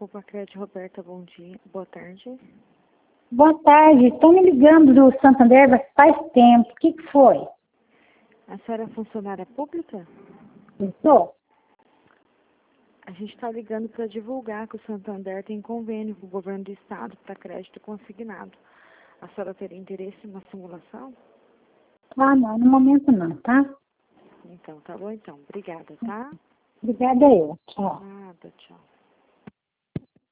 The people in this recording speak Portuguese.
Desculpa, Crédito Roberta, bom dia. Boa tarde. Boa tarde, estão me ligando do Santander faz tempo. O que foi? A senhora é funcionária pública? Estou? A gente está ligando para divulgar que o Santander tem convênio com o governo do estado para crédito consignado. A senhora teria interesse em uma simulação? Ah, não, no momento não, tá? Então, tá bom então. Obrigada, tá? Obrigada eu. Tchau. Nada, tchau.